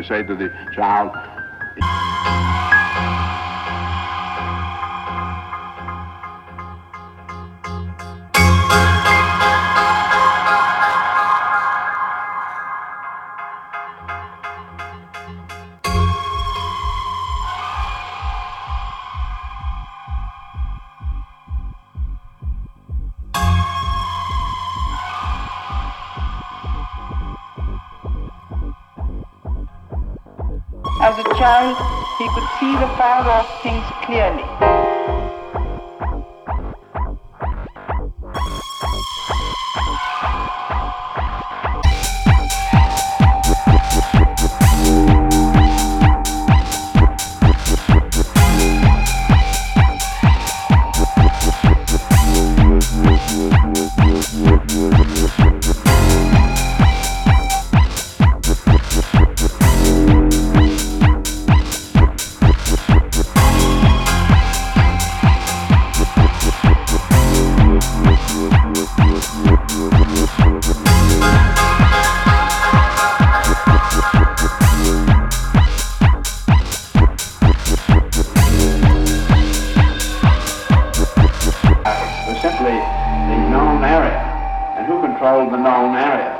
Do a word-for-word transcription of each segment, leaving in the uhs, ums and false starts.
we say to the child, as a child, he could see the far-off things clearly. The known area.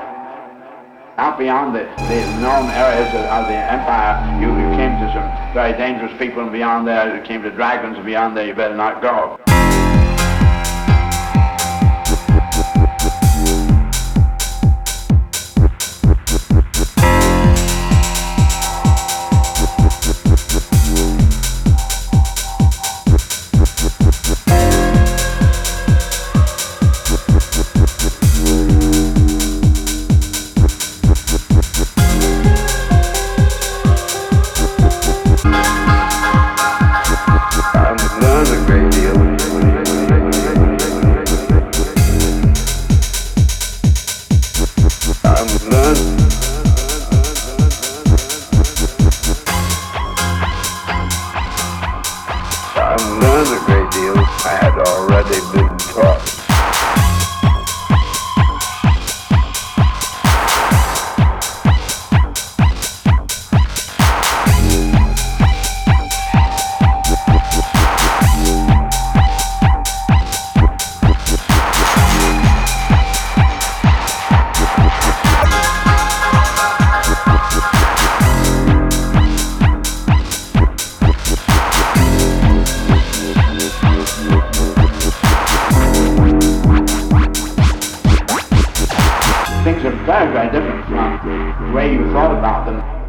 Out beyond the, the known areas of, of the empire, you, you came to some very dangerous people, and beyond there you came to dragons, and beyond there you better not go. Things are very, very different from the way you thought about them.